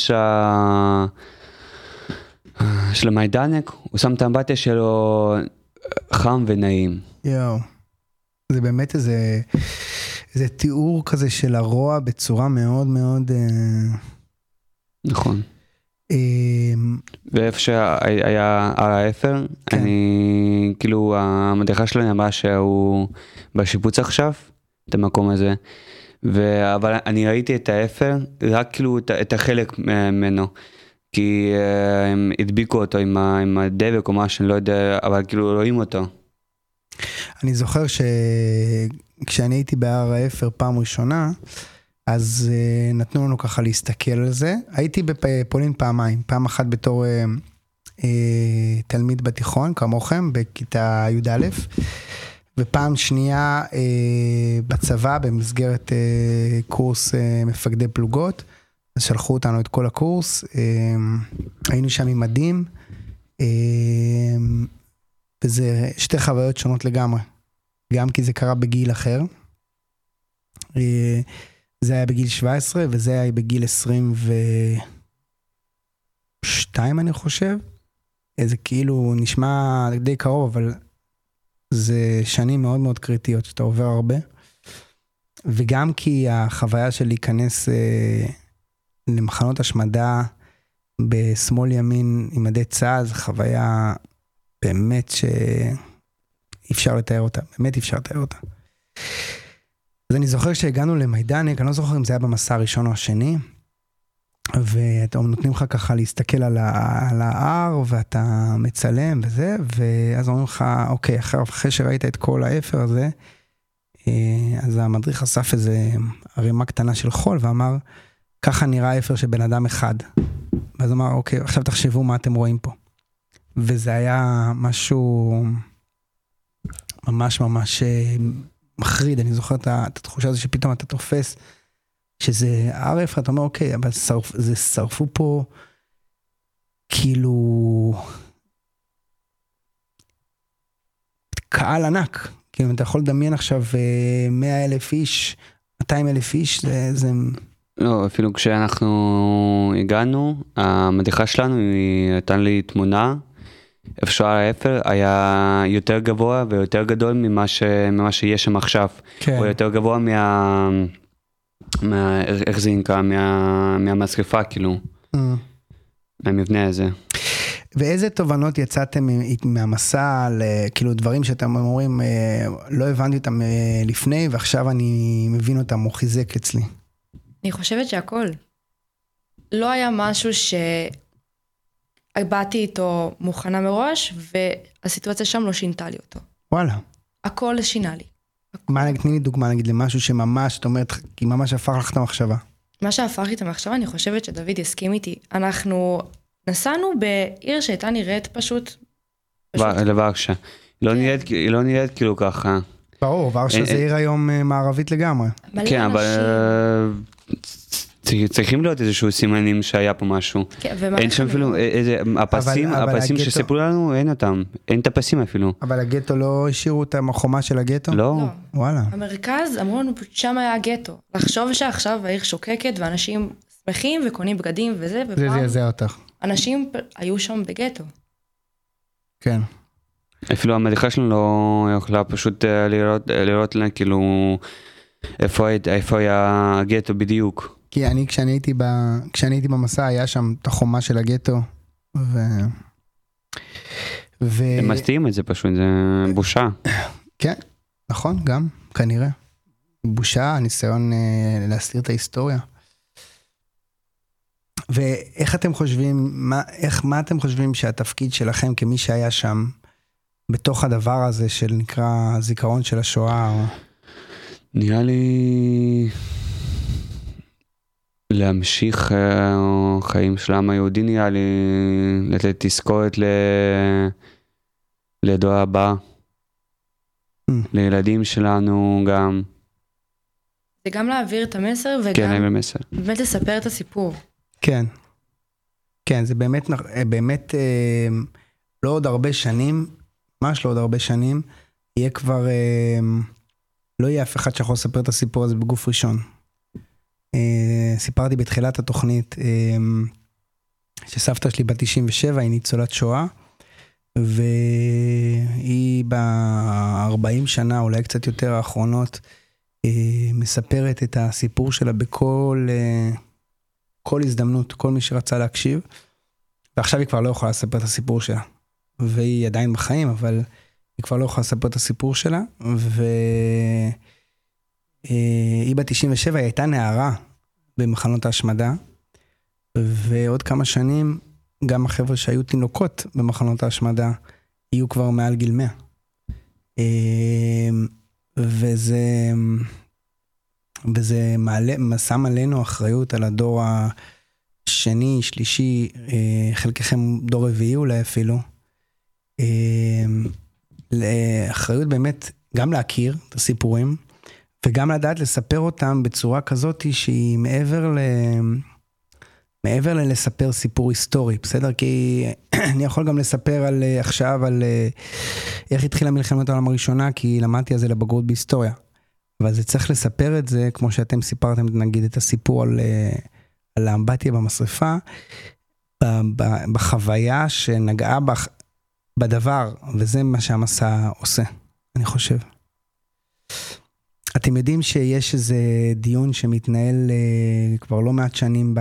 של המיידנק, הוא שם את האמבטיה שלו חם ונעים. יאו. זה באמת איזה תיאור כזה של הרוע בצורה מאוד מאוד... נכון. ואיפה שהיה הר האפר, אני, כאילו, המדריכה שלנו אמרה שהוא בשיפוץ עכשיו, את המקום הזה, אבל אני ראיתי את האפר, רק כאילו את החלק ממנו, כי הם הדביקו אותו עם הדבק או משהו, אני לא יודע, אבל כאילו רואים אותו. אני זוכר שכשאני הייתי בהר האפר פעם ראשונה, אז נתנו לנו ככה להסתכל על זה. הייתי בפולין פעמיים, פעם אחת בתור תלמיד בתיכון, כמוכם, בכיתה י"א, ופעם שנייה בצבא, במסגרת קורס מפקדי פלוגות, אז שלחו אותנו את כל הקורס, היינו שם עם מדים, וזה שתי חוויות שונות לגמרי, גם כי זה קרה בגיל אחר, זה היה בגיל 17, וזה היה בגיל 22 אני חושב, זה כאילו נשמע די קרוב, אבל זה שנים מאוד מאוד קריטיות, שאתה עובר הרבה, וגם כי החוויה של להיכנס למחנות השמדה, בשמאל ימין עם מדי צה"ל, זו חוויה באמת שאי אפשר לתאר אותה, באמת אי אפשר לתאר אותה. אז אני זוכר שהגענו למיידניק, אני לא זוכר אם זה היה במסע הראשון או השני, ואתם נותנים לך ככה להסתכל על ההר, ואתה מצלם וזה, ואז אומרים לך, אוקיי, אחרי שראית את כל האפר הזה, אז המדריך אסף איזה ערימה קטנה של חול, ואמר, ככה נראה אפר של בן אדם אחד. ואז אמר, אוקיי, עכשיו תחשבו מה אתם רואים פה. וזה היה משהו ממש ממש מחריד, אני זוכר את התחושה הזו שפתאום אתה תופס, שזה ערף, אתה אומר, אוקיי, אבל זה שרפו פה, כאילו, קהל ענק, כאילו, אתה יכול לדמיין עכשיו 100,000 איש, 200,000 איש, זה... לא, אפילו כשאנחנו הגענו, המדריכה שלנו, היא נתן לי תמונה, איפה שהוא האפר היה יותר גבוה ויותר גדול ממה שיש שם עכשיו. כן. הוא יותר גבוה איך זה נקרא, מהמשרפה, כאילו, מהמבנה הזה. ואיזה תובנות יצאתם מהמסע, כאילו דברים שאתם אומרים, לא הבנתי אותם לפני, ועכשיו אני מבין אותם, הוא חיזק אצלי. אני חושבת שהכל. לא היה משהו שבאתי איתו מוכנה מראש, והסיטואציה שם לא שינתה לי אותו. וואלה. הכל שינה לי. מה, תני לי דוגמה, נגיד, למשהו שממש, זאת אומרת, כי ממש הפך לך את המחשבה. מה שהפך לי את המחשבה, אני חושבת שדוד יסכים איתי. אנחנו נסענו בעיר שהייתה נראית פשוט... לוורשה. היא לא נראית כאילו ככה. ברור, ורשה זה עיר היום מערבית לגמרי. כן, אבל צריכים להיות איזשהו סימנים שהיה פה משהו. אין שם אפילו, הפסים שסיפרו לנו, אין אותם. אין את הפסים אפילו. אבל הגטו לא השאירו את החומה של הגטו? לא. וואלה. המרכז, אמרו לנו, שם היה הגטו. לחשוב שעכשיו העיר שוקקת, ואנשים שמחים וקונים בגדים וזה, זה אותך. אנשים היו שם בגטו. כן. אפילו המדריכה שלנו לא יכולה פשוט לראות לה כאילו איפה היה הגטו בדיוק. כי אני כשאני הייתי במסע היה שם את החומה של הגטו הם מסתירים את זה פשוט, זה בושה. כן, נכון, גם כנראה. בושה, ניסיון להסתיר את ההיסטוריה. ואיך אתם חושבים, מה אתם חושבים שהתפקיד שלכם כמי שהיה שם בתוך הדבר הזה של נקרא זיכרון של השואה? נראה לי להמשיך חיים של העם היהודי, נראה לי לתת תזכורת לדור הבא, לילדים שלנו גם. זה גם להעביר את המסר וגם כן, המסר. באמת לספר את הסיפור. כן, כן, זה באמת לא עוד הרבה שנים, ממש לא עוד הרבה שנים, יהיה כבר, לא יהיה אף אחד שיכול לספר את הסיפור הזה בגוף ראשון. סיפרתי בתחילת התוכנית, שסבתא שלי בת 97, היא ניצולת שואה, והיא ב-40 שנה, אולי קצת יותר האחרונות, מספרת את הסיפור שלה בכל הזדמנות, כל מי שרצה להקשיב, ועכשיו היא כבר לא יכולה לספר את הסיפור שלה, והיא עדיין בחיים, אבל היא כבר לא יכולה לספר את הסיפור שלה, היא בת 97, היא הייתה נערה במחנות ההשמדה, ועוד כמה שנים, גם החבר'ה שהיו תינוקות במחנות ההשמדה, יהיו כבר מעל גיל 100. וזה שם עלינו אחריות על הדור השני, שלישי, חלקכם דור רביעי אולי אפילו, לאחריות באמת גם להכיר את הסיפורים, וגם לדעת לספר אותם בצורה כזאת שהיא מעבר לספר סיפור היסטורי, בסדר? כי אני יכול גם לספר עכשיו על איך התחילה מלחמת העולם הראשונה, כי למדתי על זה לבגרות בהיסטוריה. אבל זה צריך לספר את זה, כמו שאתם סיפרתם, נגיד, את הסיפור על האמבטיה במשרפה, בחוויה שנגעה בדבר, וזה מה שהמסע עושה, אני חושב. אתם יודעים שיש איזה דיון שמתנהל כבר לא מעט שנים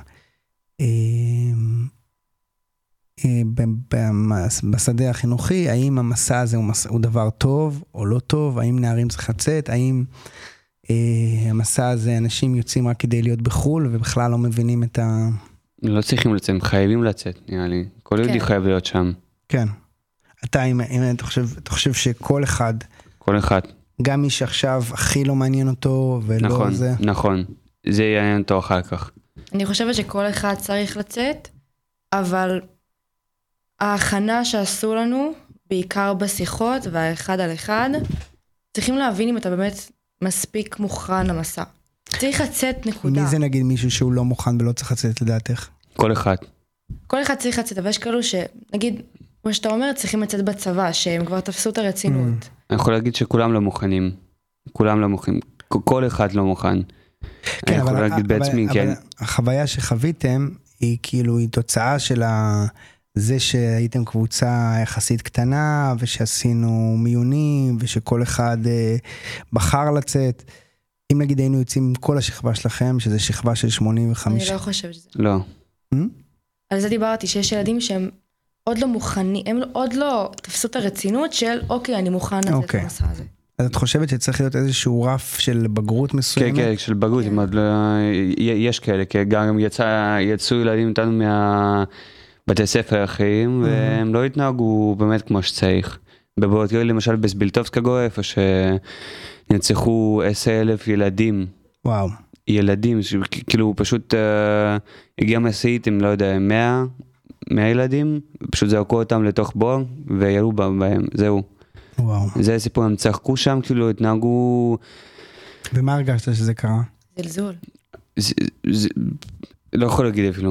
בשדה החינוכי, האם המסע הזה הוא דבר טוב או לא טוב, האם נערים צריך לצאת, האם המסע הזה אנשים יוצאים רק כדי להיות בחול ובכלל לא מבינים את ה... לא צריכים לצאת, הם חייבים לצאת, נראה לי. כל יהודי חייב להיות שם. כן. אם אתה חושב שכל אחד... כל אחד. גם מי שעכשיו הכי לא מעניין אותו ולא נכון, זה... נכון, זה יעניין אותו אחר כך. אני חושבת שכל אחד צריך לצאת, אבל ההכנה שעשו לנו, בעיקר בשיחות והאחד על אחד, צריכים להבין אם אתה באמת מספיק מוכן למסע. צריך לצאת נקודה. מי זה נגיד מישהו שהוא לא מוכן ולא צריך לצאת לדעתך? כל אחד. כל אחד צריך לצאת, אבל יש כאלו שנגיד, כמו שאתה אומר, צריכים לצאת בצבא, שהם כבר תפסו את הרצינות. אני יכול להגיד שכולם לא מוכנים. כולם לא מוכנים. כל אחד לא מוכן. כן, אני יכול להגיד בעצמי, כן. החוויה שחוויתם היא כאילו, היא תוצאה של זה שהייתם קבוצה יחסית קטנה, ושעשינו מיונים, ושכל אחד בחר לצאת. אם נגיד היינו יוצאים עם כל השכבה שלכם, שזה שכבה של 85. אני לא חושבת שזה. לא. על זה דיברתי, שיש ילדים שהם עוד לא מוכנים, הם עוד לא תפסו את הרצינות של, אוקיי, אני מוכן לצאת למסע הזה. אז את חושבת שצריך להיות איזשהו רף של בגרות מסוימת? כן, של בגרות, יש כאלה, כי גם יצאו ילדים איתנו מהבתי ספר אחרים, והם לא התנהגו באמת כמו שצריך. בבוטגר, למשל בסבילטובסקה גורף, שנרצחו 10,000 ילדים. וואו. ילדים, כאילו פשוט הגיע משאית עם, לא יודע, 100 ילדים, פשוט זרקו אותם לתוך בור, וירו בהם, זהו. וואו. זה סיפור, הם צחקו שם, כאילו התנהגו... ומה הרגשת שזה קרה? זלזול. לא יכול להגיד אפילו.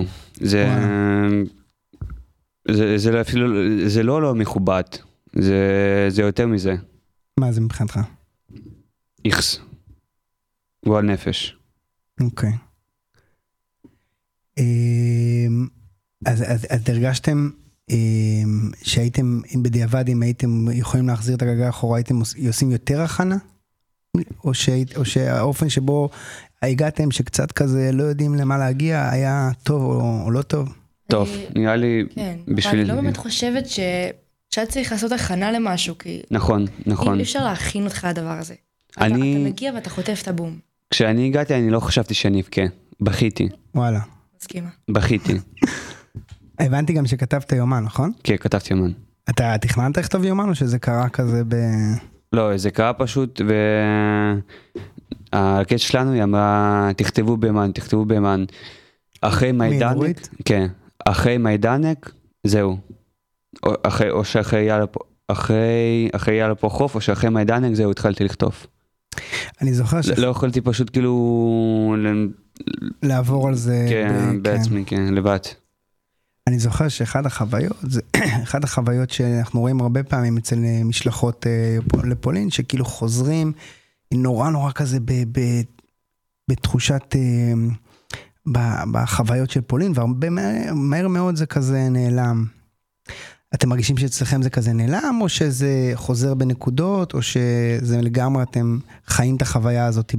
זה לא מכובד. זה יותר מזה. מה זה מבחינתך? איכס. גועל נפש. אוקיי. אז הרגשתם שהייתם בדיעבד, אם הייתם יכולים להחזיר את הגלגל אחורה, הייתם עושים יותר הכנה? או שהאופן שבו הגעתם שקצת כזה לא יודעים למה להגיע, היה טוב או לא טוב? טוב, נראה לי בשביל... אני לא באמת חושבת שאת צריך לעשות הכנה למשהו, כי... נכון. אי אפשר להכין אותך לדבר הזה. אתה מגיע ואתה חוטף את הבום. כשאני הגעתי אני לא חשבתי שאני אבכה, בכיתי. וואלה. מסכימה. בכיתי. הבנתי גם שכתבת יומן, נכון? כן, כתבתי יומן. אתה תכננת לכתוב יומן או שזה קרה כזה לא, זה קרה פשוט, והקטע שלנו היא אמרה, תכתבו בימן. אחרי מיידנק, כן, אחרי מיידנק, זהו. או שאחרי יאללה פה חוף, או שאחרי מיידנק, זהו, התחלתי לכתוב. אני זוכר לא יכולתי פשוט כאילו... לעבור על זה. כן, בעצמי, כן, לבד. אני זוכר שאחד החוויות שאנחנו רואים הרבה פעמים אצל משלחות לפולין, שכאילו חוזרים נורא כזה בתחושת, בחוויות של פולין, והרבה מהר מאוד זה כזה נעלם. אתם מרגישים שאצלכם זה כזה נעלם, או שזה חוזר בנקודות, או שזה לגמרי אתם חיים את החוויה הזאת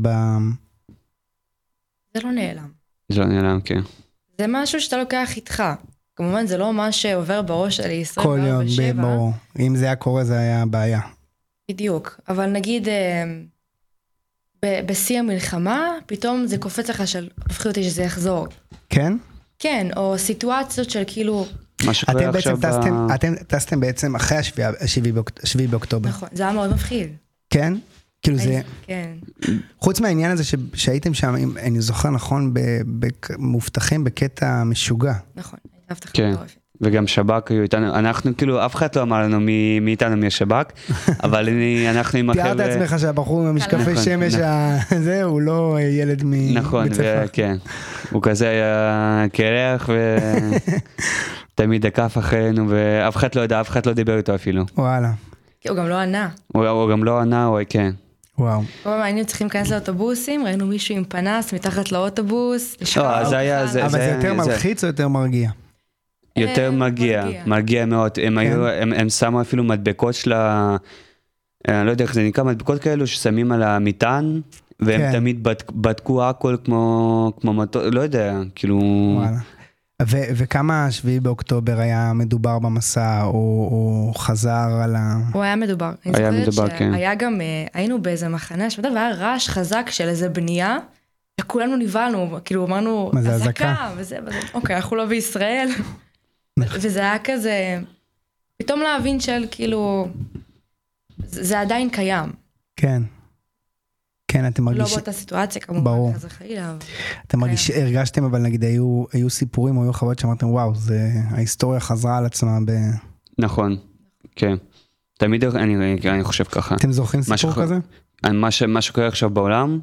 זה לא נעלם. זה לא נעלם, כן. זה משהו שאתה לוקח איתך. כמובן זה לא מה שעובר בראש שלי 24/7. כל יום, ברור. אם זה היה קורה זה היה בעיה. בדיוק. אבל נגיד בשיא המלחמה, פתאום זה קופץ לך של, מפחיד אותי שזה יחזור. כן? כן, או סיטואציות של כאילו... מה שקורה אתם בעצם עכשיו... אתם טסתם בעצם אחרי 7 באוקטובר. נכון, זה היה מאוד מפחיד. כן? כאילו זה... כן. חוץ מהעניין הזה שהייתם שם, אם אני זוכר נכון, מובטחים בקטע משוגע. נכון, הייתה הבטחה כן. מטורפת. וגם שב"כ היו איתנו, אנחנו כאילו, אף אחד לא אמר לנו מי איתנו מהשב"כ, אבל אנחנו עם החבר'ה... תיארת עצמך שהבחור עם המשקפי שמש, זה, הוא לא ילד מבית ספר. נכון, כן. הוא כזה היה קרח, ותמיד דקף אחרינו, ואף אחד לא יודע, אף אחד לא דיבר איתו אפילו. וואלה. הוא גם לא ענה. הוא גם לא ענה, כן. וואו. כל פעם היינו צריכים להיכנס לאוטובוסים, ראינו מישהו עם פנס מתחת לאוטובוס. לא, זה היה... אבל זה יותר מלחיץ או יותר מרגיע? יותר מרגיע מאוד. הם שמו אפילו מדבקות של אני לא יודע איך זה נקרא, מדבקות כאלו ששמים על המטען, והם תמיד בדקו הכל כמו לא יודע, כאילו... וואלה. וכמה 7 באוקטובר היה מדובר במסע, או חזר על ה... הוא היה מדובר. היה מדובר, כן. היה גם, היינו באיזה מחנה, שבדל, והיה רעש חזק של איזה בנייה, וכולנו נבלנו, כאילו אמרנו, מה זה הזקה? וזה, אוקיי, אנחנו לא בישראל. וזה היה כזה, פתאום להבין של כאילו, זה עדיין קיים. כן. כן, אתם מרגישים... לא באותה סיטואציה, כמובן, ברור. חזר חלילה. אתם הרגשתם, אבל נגיד, היו סיפורים, או היו חוויות שאמרתם, וואו, ההיסטוריה חזרה על עצמה ב... נכון, כן. תמיד אני חושב ככה. אתם זוכרים סיפור כזה? מה שקורה עכשיו בעולם,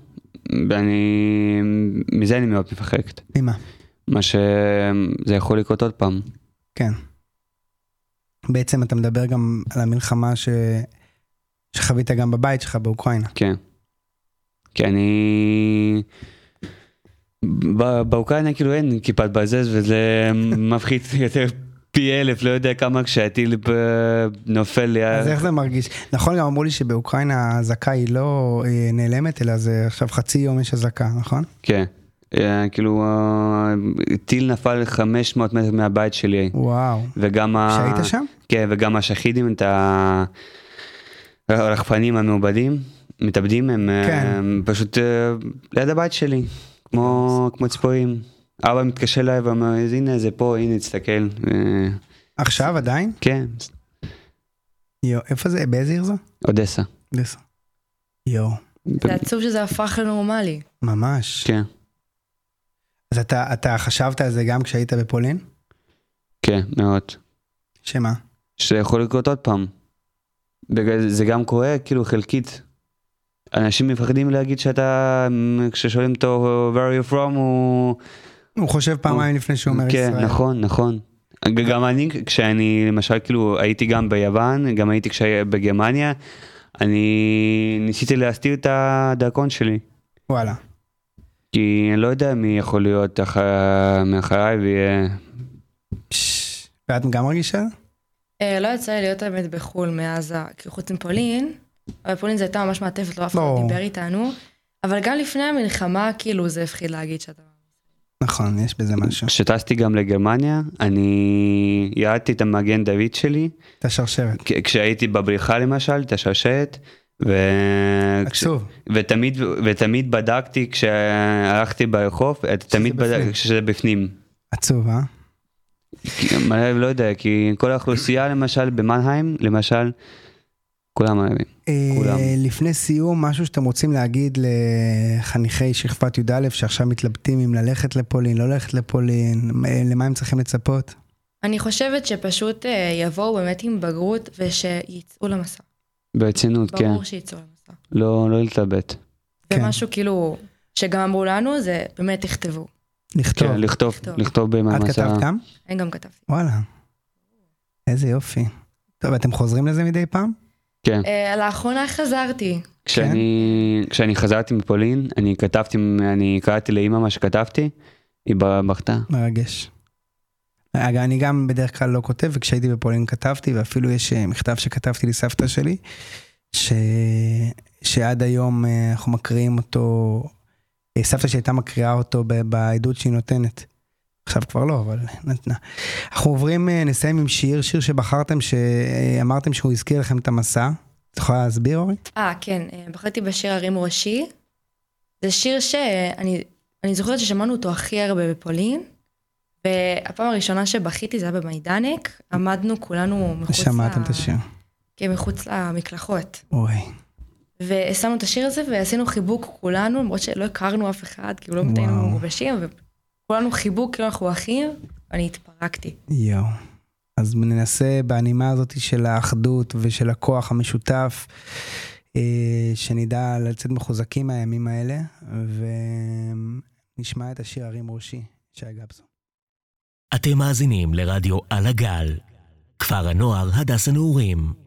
מזה אני מאוד מפחדת. ממה? מה שזה יכול לקרות עוד פעם. כן. בעצם אתה מדבר גם על המלחמה שחווית גם בבית שלך באוקראינה. כן. כי אני... באוקראינה כאילו אין כיפת ברזל, וזה מפחיד יותר פי 1000, לא יודע כמה כשהטיל נופל לי. אז איך זה מרגיש? נכון, גם אמרו לי שבאוקראינה הזקה היא לא נעלמת, אלא זה עכשיו חצי יום יש הזקה, נכון? כן. כאילו טיל נפל 500 מטר מהבית שלי. וואו. וגם שהיית שם? כן, וגם השחידים, את הרחפנים המעובדים, מתאבדים, הם פשוט ליד הבית שלי, כמו ציפורים. אבא מתקשר אליי ואומר, הנה זה פה, הנה תסתכל. עכשיו עדיין? כן. יו, איפה זה? באיזה עיר זו? אודסה. אודסה. יו. זה עצוב שזה הפך לנורמלי. ממש. כן. אז אתה חשבת על זה גם כשהיית בפולין? כן, מאוד. שמה? שיכול לקרות עוד פעם. זה גם קורה כאילו חלקית. אנשים מפחדים להגיד שאתה, כששואלים אותו where are you from, הוא חושב פעמיים לפני שהוא אומר ישראל. כן, נכון. גם אני, כשאני למשל כאילו הייתי גם ביוון, גם הייתי בגרמניה, אני ניסיתי להסתיר את הדרכון שלי. וואלה. כי אני לא יודע מי יכול להיות מאחריי ויהיה... ואת גם מרגישה? לא יצא לי להיות האמת בחול מאז, חוץ מפולין, אבל פולין זה הייתה ממש מעטפת, לא אף אחד דיבר איתנו, אבל גם לפני המלחמה כאילו זה הפחיד להגיד שאתה... נכון, יש בזה משהו. כשטסתי גם לגרמניה, אני ירדתי את המגן דוד שלי. את השרשרת. כשהייתי בבריכה למשל, את השרשרת. עצוב. ותמיד בדקתי כשהלכתי ברחוב, תמיד בדקתי כשזה בפנים. עצוב, אה? לא יודע, כי כל האוכלוסייה למשל במנהיים, למשל, כולם אוהבים. לפני סיום, משהו שאתם רוצים להגיד לחניכי שכבת י"א שעכשיו מתלבטים אם ללכת לפולין, לא ללכת לפולין, למה הם צריכים לצפות? אני חושבת שפשוט יבואו באמת עם בגרות ושיצאו למסע. ברצינות, כן. ברור שיצאו למסע. לא להתלבט. ומשהו כאילו, שגם אמרו לנו, זה באמת תכתבו. לכתוב במסע. את כתבת גם? אני גם כתבתי. וואלה. איזה יופי. טוב, אתם חוזרים לזה מדי פעם? כן. לאחרונה חזרתי. כשאני חזרתי מפולין, אני קראתי לאמא מה שכתבתי, היא בכתה. מרגש. אני גם בדרך כלל לא כותב, וכשהייתי בפולין כתבתי, ואפילו יש מכתב שכתבתי לסבתא שלי, שעד היום אנחנו מקריאים אותו, סבתא שהייתה מקריאה אותו בעדות שהיא נותנת. עכשיו כבר לא, אבל נתנה. אנחנו עוברים, נסיים עם שיר שבחרתם, שאמרתם שהוא הזכיר לכם את המסע. את יכולה להסביר, אורי? כן. בחרתי בשיר הרים ראשי, זה שיר שאני זוכרת ששמענו אותו הכי הרבה בפולין, והפעם הראשונה שבכיתי זה היה במיידנק, עמדנו כולנו מחוץ שמעתם את השיר. כן, מחוץ למקלחות. אוי. ושמנו את השיר הזה ועשינו חיבוק כולנו, למרות שלא הכרנו אף אחד, כאילו לא היינו מגובשים, וכולנו חיבוק, כאילו אנחנו אחים, ואני התפרקתי. יואו. אז ננסה באנימה הזאת של האחדות ושל הכוח המשותף, שנדע לצאת מחוזקים מהימים האלה, ונשמע את השיר הרים ראשי, שי גבזו. אתם מאזינים לרדיו על הגל, כפר הנוער הדס הנעורים.